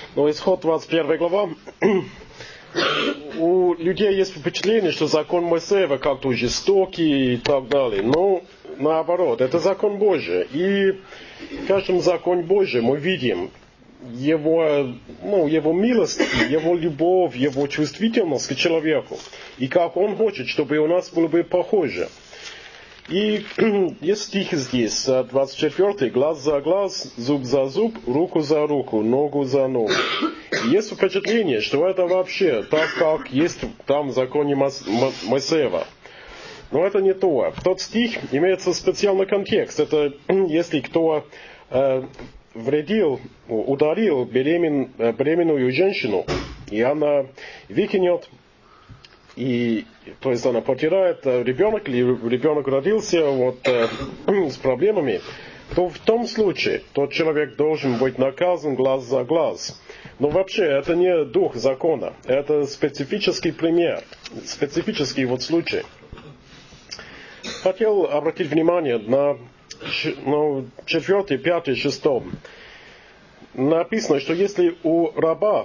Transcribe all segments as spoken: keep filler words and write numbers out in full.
Но Исход двадцать первая глава. У людей есть впечатление, что закон Моисеева как-то жестокий и так далее. Но наоборот, это закон Божий. И в каждом законе Божьем мы видим его, ну, его милость, его любовь, его чувствительность к человеку. И как он хочет, чтобы у нас было бы похоже. И есть стих здесь, двадцать четвёртый, глаз за глаз, зуб за зуб, руку за руку, ногу за ногу. И есть впечатление, что это вообще так, как есть там в законе Моисеева. Но это не то. Тот стих имеется специальный контекст. Это если кто э, вредил, ударил беремен, беременную женщину, и она выкинет, и, то есть она потеряет ребенок, или ребенок родился вот, э, с проблемами, то в том случае тот человек должен быть наказан глаз за глаз. Но вообще это не дух закона, это специфический пример, специфический вот случай. Хотел обратить внимание на ну, четвертый, пятый, шестом. Написано, что если у раба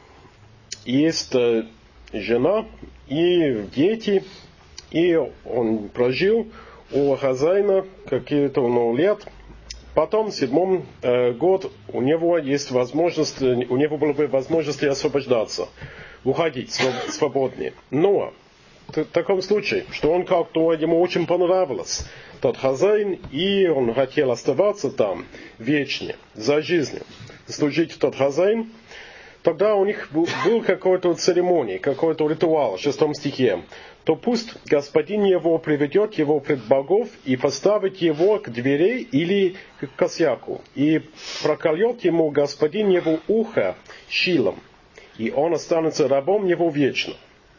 есть жена и дети, и он прожил у хозяина какие-то ну, лет, потом в седьмом э, год у него есть возможность, у него была бы возможность освобождаться, уходить свободнее. Но в таком случае, что он как-то ему очень понравилось, тот хозяин, и он хотел оставаться там вечно, за жизнью, служить тот хозяин, тогда у них был, был какой-то церемония, какой-то ритуал в шестом стихе, то пусть господин его приведет его пред богов и поставит его к дверей или к косяку, и проколет ему господин его ухо щилом, и он останется рабом его вечно.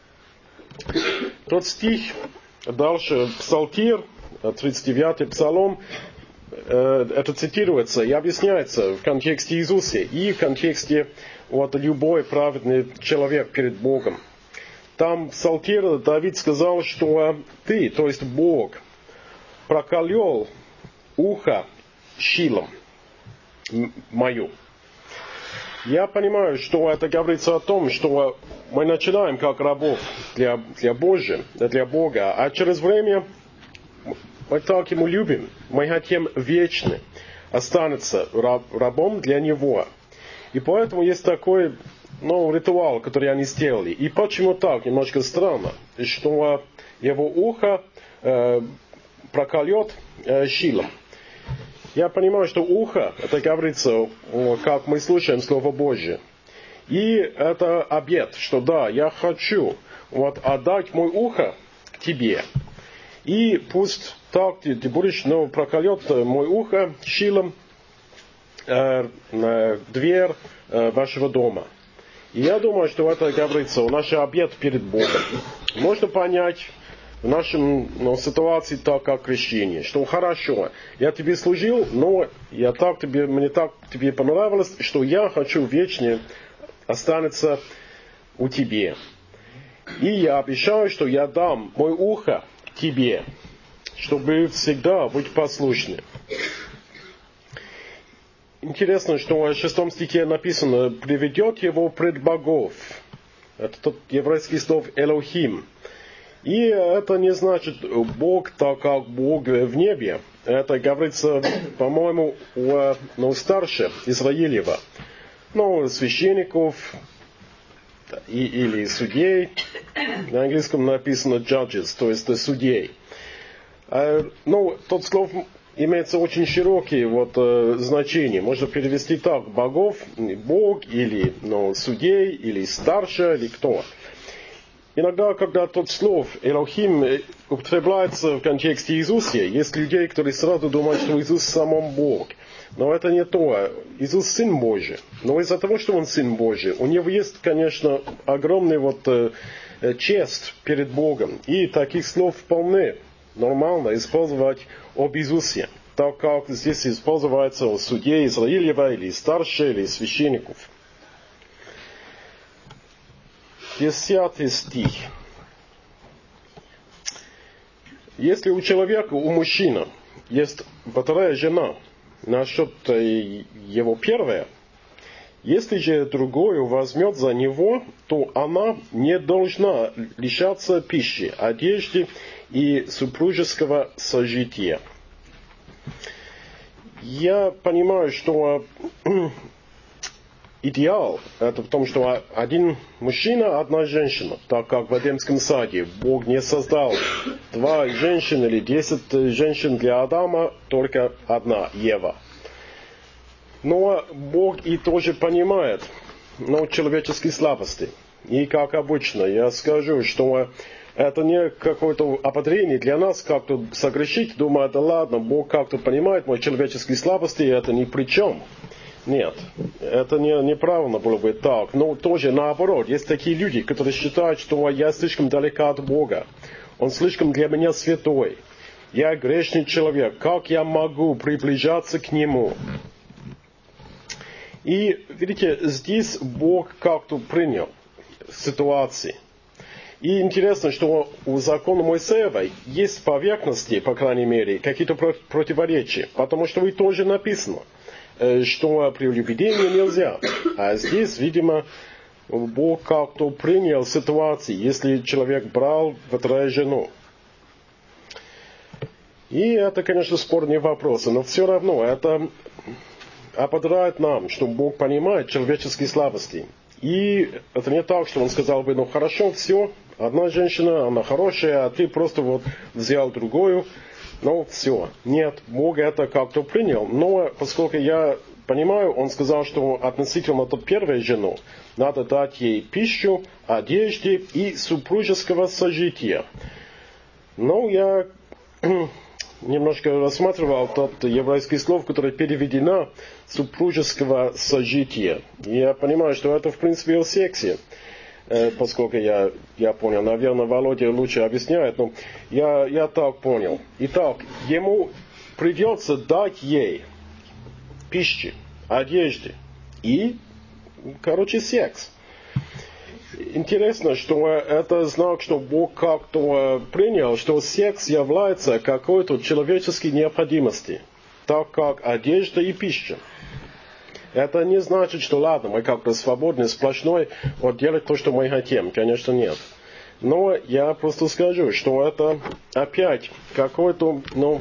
Тот стих, дальше Псалтирь, тридцать девятый Псалом, это цитируется и объясняется в контексте Иисуса и в контексте вот, любой праведный человек перед Богом. Там в Псалтире Давид сказал, что ты, то есть Бог, проколел ухо щилом мою. Я понимаю, что это говорится о том, что мы начинаем как рабов для, для Божия, для Бога, а через время мы так Ему любим, мы хотим вечно останется раб, рабом для Него. И поэтому есть такой ну, ритуал, который они сделали. И почему так? Немножко странно, что его ухо э, проколет э, щилом. Я понимаю, что ухо, это говорится, как мы слушаем Слово Божье. И это обет, что да, я хочу вот, отдать мое ухо к тебе. И пусть так ты, ты будешь, ну, проколет мое ухо щилом э, э, дверь э, вашего дома. И я думаю, что это говорится, наш обет перед Богом. Можно понять в нашей ну, ситуации так, как крещение, что хорошо, я тебе служил, но я так тебе, мне так тебе понравилось, что я хочу вечно останется у тебя. И я обещаю, что я дам мое ухо тебе, чтобы всегда быть послушным. Интересно, что в шестом стихе написано, приведет его пред богов. Это тот еврейский слово Элохим. И это не значит Бог, так как Бог в небе. Это говорится, по-моему, у ну, старше Израилева. Ну, священников и, или судей. На английском написано judges, то есть судей. Ну, тот слово имеется очень широкие вот, значения. Можно перевести так, богов, Бог, или ну, судей, или старше, или кто. Иногда, когда тот слово Элохим употребляется в контексте Иисуса, есть людей, которые сразу думают, что Иисус сам Бог. Но это не то. Иисус Сын Божий. Но из-за того, что Он Сын Божий, у Него есть, конечно, огромный вот, э, честь перед Богом. И таких слов вполне нормально использовать об Иисусе. Так как здесь используется о суде Израилева, или старше, или священников. Десятый стих. Если у человека, у мужчины, есть вторая жена, насчет его первой, Если же другую возьмет за него, то она не должна лишаться пищи, одежды и супружеского сожития. Я понимаю, что идеал это в том, что один мужчина, одна женщина, так как в Эдемском саде Бог не создал два женщины или десять женщин для Адама, только одна Ева. Но Бог и тоже понимает, ну, человеческие слабости. И как обычно, я скажу, что это не какое-то ободрение для нас как-то согрешить, думая, да ладно, Бог как-то понимает мои человеческие слабости, и это ни при чем. Нет, это не, неправильно было бы так. Но тоже наоборот, есть такие люди, которые считают, что я слишком далека от Бога. Он слишком для меня святой. Я грешный человек. Как я могу приближаться к Нему? И, видите, здесь Бог как-то принял ситуации. И интересно, что у закона Моисеева есть поверхности, по крайней мере, какие-то противоречия. Потому что и тоже написано, что прелюбодеяние нельзя. А здесь, видимо, Бог как-то принял ситуации, если человек брал вторую жену. И это, конечно, спорные вопросы, но все равно это ободряет нам, что Бог понимает человеческие слабости. И это не так, что Он сказал бы, ну хорошо, все, одна женщина, она хорошая, а ты просто вот взял другую. Ну, все. Нет, Бог это как-то принял. Но, поскольку я понимаю, Он сказал, что относительно той первой жены надо дать ей пищу, одежды и супружеского сожития. Но я немножко рассматривал тот еврейский слово, которое переведено супружеского сожития. И я понимаю, что это, в принципе, о сексе. Поскольку я, я понял, наверное, Володя лучше объясняет, но я, я так понял. Итак, ему придется дать ей пищи, одежды и, короче, секс. Интересно, что это знак, что Бог как-то принял, что секс является какой-то человеческой необходимостью, так как одежда и пища. Это не значит, что ладно, мы как-то свободны, сплошной, вот делать то, что мы хотим. Конечно, нет. Но я просто скажу, что это опять какое-то, ну,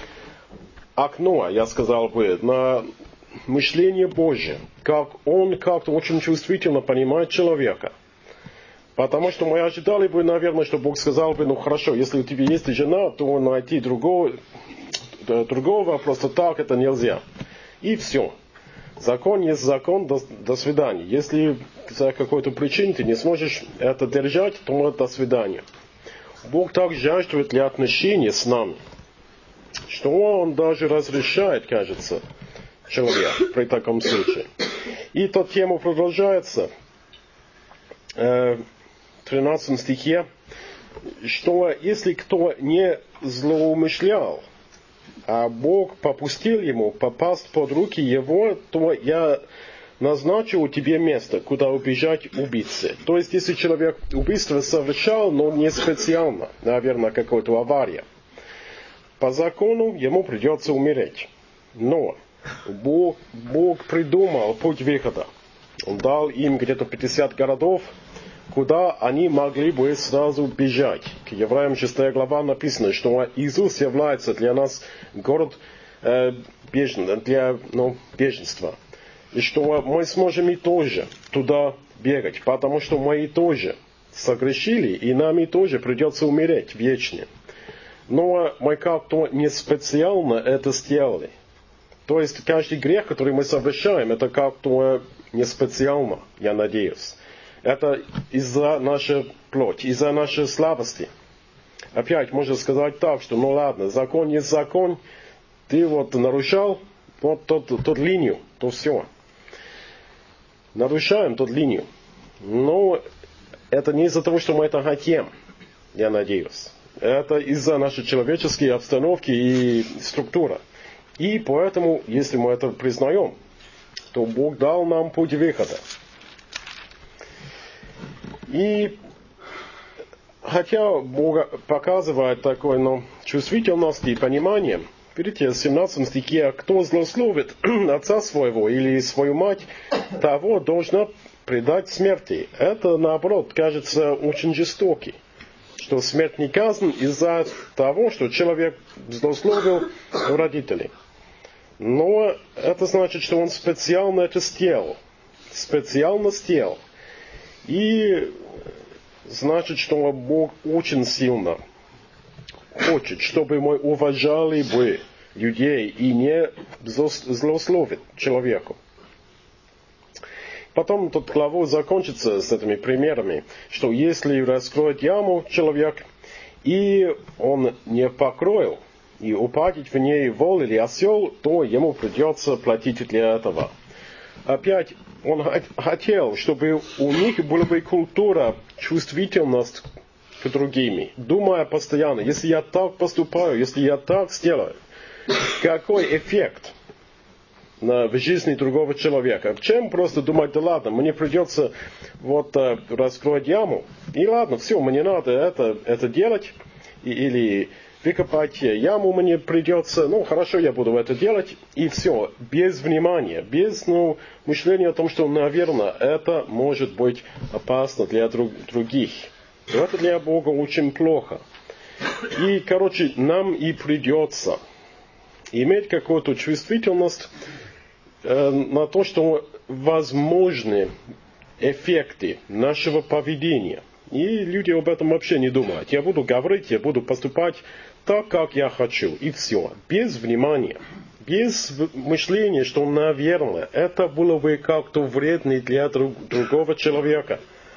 окно, я сказал бы, на мышление Божье. Как Он как-то очень чувствительно понимает человека. Потому что мы ожидали бы, наверное, что Бог сказал бы, ну хорошо, если у тебя есть жена, то найти другого, другого просто так это нельзя. И все. Закон есть закон, до, до свидания. Если за какой-то причиной ты не сможешь это держать, то до свидания. Бог так жаждет для отношений с нами, что Он даже разрешает, кажется, человек при таком случае. И эта тема продолжается э, в тринадцатом стихе, что если кто не злоумышлял, а Бог попустил ему попасть под руки его, то я назначу тебе место, куда убежать убийце. То есть, если человек убийство совершал, но не специально, наверное, какая-то авария, по закону ему придется умереть. Но Бог, Бог придумал путь выхода. Он дал им где-то пятьдесят городов, куда они могли бы сразу бежать. К Евреям шестая глава написано, что Иисус является для нас город э, бежен, для ну, беженства. И что мы сможем и тоже туда бегать, потому что мы и тоже согрешили, и нам и тоже придется умереть вечно. Но мы как-то не специально это сделали. То есть каждый грех, который мы совершаем, это как-то не специально, я надеюсь. Это из-за нашей плоти, из-за нашей слабости. Опять можно сказать так, что ну ладно, закон есть закон, ты вот нарушал вот тот, тот линию, то все. Нарушаем тот линию. Но это не из-за того, что мы это хотим, я надеюсь. Это из-за нашей человеческой обстановки и структуры. И поэтому, если мы это признаем, то Бог дал нам путь выхода. И хотя Бог показывает такой ну, чувствительность и понимание, видите, в семнадцатом стихе, кто злословит отца своего или свою мать, того должна предать смерти. Это, наоборот, кажется очень жестокий. Что смерть не казнь из-за того, что человек злословил родителей. Но это значит, что он специально это сделал. Специально сделал. И значит, что Бог очень сильно хочет, чтобы мы уважали бы людей и не злословить человеку. Потом тут глава закончится с этими примерами, что если раскроет яму человек, и он не покроил, и упадет в ней вол или осел, то ему придется платить для этого. Опять он хотел, чтобы у них была бы культура, чувствительность к другим, думая постоянно, если я так поступаю, если я так сделаю, какой эффект в жизни другого человека. Чем просто думать, да ладно, мне придется вот раскроить яму, и ладно, все, мне надо это, это делать, или выкопать яму мне придется, ну хорошо, я буду это делать, и все, без внимания, без ну, мышления о том, что, наверное, это может быть опасно для друг, других. Это для Бога очень плохо. И, короче, нам и придется иметь какую-то чувствительность на то, что возможны эффекты нашего поведения. И люди об этом вообще не думают. Я буду говорить, я буду поступать так, как я хочу. И все. Без внимания. Без мышления, что, наверное, это было бы как-то вредно для друг, другого человека.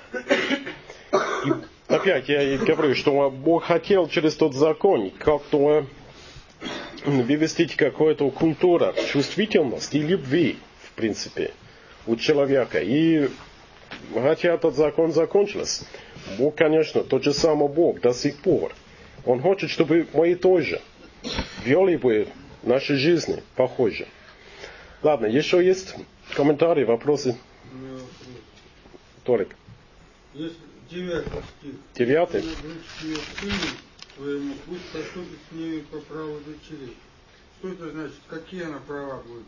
И опять я говорю, что Бог хотел через тот закон как-то вывести какую-то культуру, чувствительность и любви, в принципе, у человека. И хотя этот закон закончился, Бог, конечно, тот же самый Бог до сих пор. Он хочет, чтобы мы тоже вели бы наши жизни похоже. Ладно, еще есть комментарии, вопросы? Толик. Есть девятый стих. Девятый? Своему, пусть поступит с ними по праву дочерей. Что это значит? Какие она права будет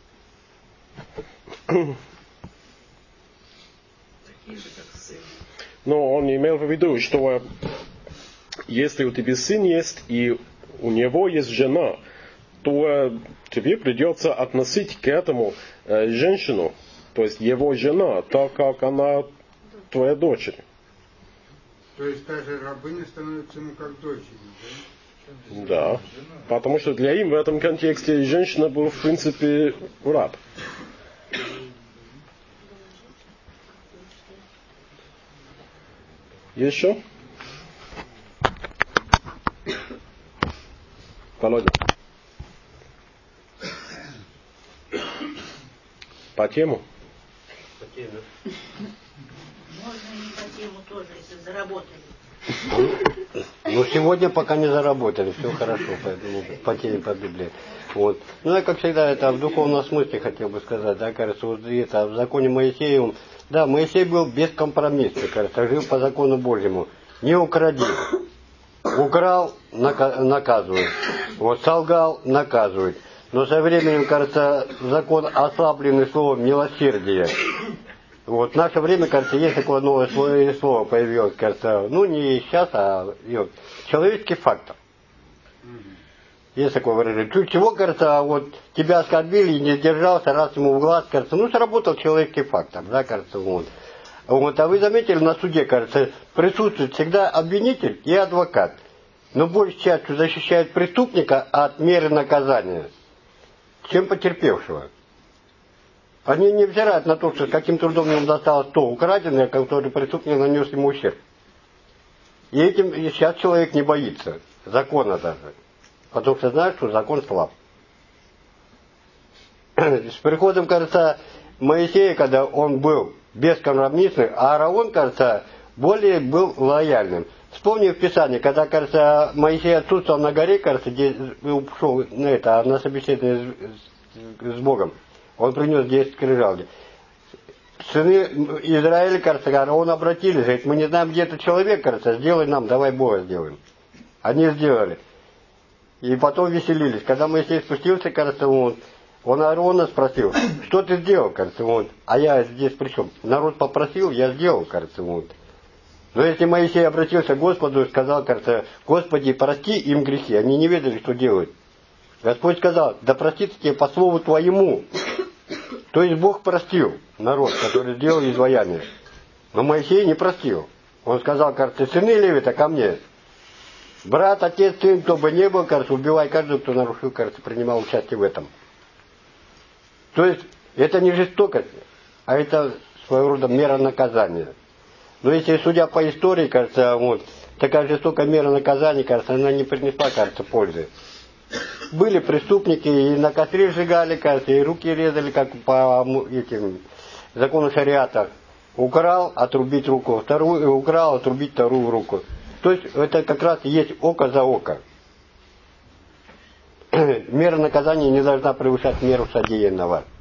иметь? Такие же, как сын. Но он имел в виду, что если у тебя сын есть, и у него есть жена, то тебе придется относить к этому женщину, то есть его жена, так как она твоя дочь. То есть даже рабыня становится ему как дочерью, да? Да, потому что для им в этом контексте женщина была в принципе раб. Еще? Володя. По тему? По теме. Можно не по тему тоже, если заработали. Ну, сегодня пока не заработали, все хорошо, поэтому по теме по Библии. Вот. Ну, я, как всегда, это в духовном смысле хотел бы сказать, да, кажется, вот это в законе Моисеевом. Да, Моисей был бескомпромиссный, кажется, жил по закону Божьему. Не укради. Украл, наказывают. Вот солгал, наказывают. Но со временем, кажется, закон ослабленный словом милосердие. Вот в наше время, кажется, есть такое новое слово появилось, кажется, ну не сейчас, а вот, человеческий фактор. Есть такое выражение. Чуть чего, кажется, вот тебя оскорбили и не сдержался, раз ему в глаз, кажется, ну сработал человеческий фактор, да, кажется, вот. Вот, а вы заметили, на суде, кажется, присутствует всегда обвинитель и адвокат. Но большей частью защищают преступника от меры наказания, чем потерпевшего. Они не взирают на то, что каким трудом ему досталось то украденное, который преступник нанес ему ущерб. И этим и сейчас человек не боится закона даже. Потому что знает, что закон слаб. С приходом, кажется, Моисея, когда он был бескомпромиссным, а Ааron, кажется, более был лояльным. Вспомни в Писании, когда, кажется, Моисей отсутствовал на горе, кажется, где ушел на это, на собеседование с, с Богом. Он принес десять скрижалей. Сыны Израиля, кажется, он обратились, говорит, мы не знаем, где этот человек, кажется, сделай нам, давай Бога сделаем. Они сделали. и потом веселились. Когда Моисей спустился, кажется, он, он Аарона спросил, что ты сделал, кажется, вот. А я здесь при чем? Народ попросил, я сделал, кажется, вот. Но если Моисей обратился к Господу и сказал, кажется, Господи, прости им грехи, они не ведали, что делают. Господь сказал, да простится тебе по слову твоему. То есть Бог простил народ, который сделал изваяние. Но Моисей не простил. Он сказал, кажется, сыны Левита ко мне. Брат, отец, сын, кто бы ни был, кажется, убивай каждого, кто нарушил, кажется, принимал участие в этом. То есть это не жестокость, а это своего рода мера наказания. Но если, судя по истории, кажется, вот, такая жестокая мера наказания, кажется, она не принесла, кажется, пользы. Были преступники, и на костре сжигали, кажется, и руки резали, как по этим закону шариата. Украл, отрубить руку, вторую, украл, отрубить вторую руку. То есть это как раз и есть око за око. Мера наказания не должна превышать меру содеянного.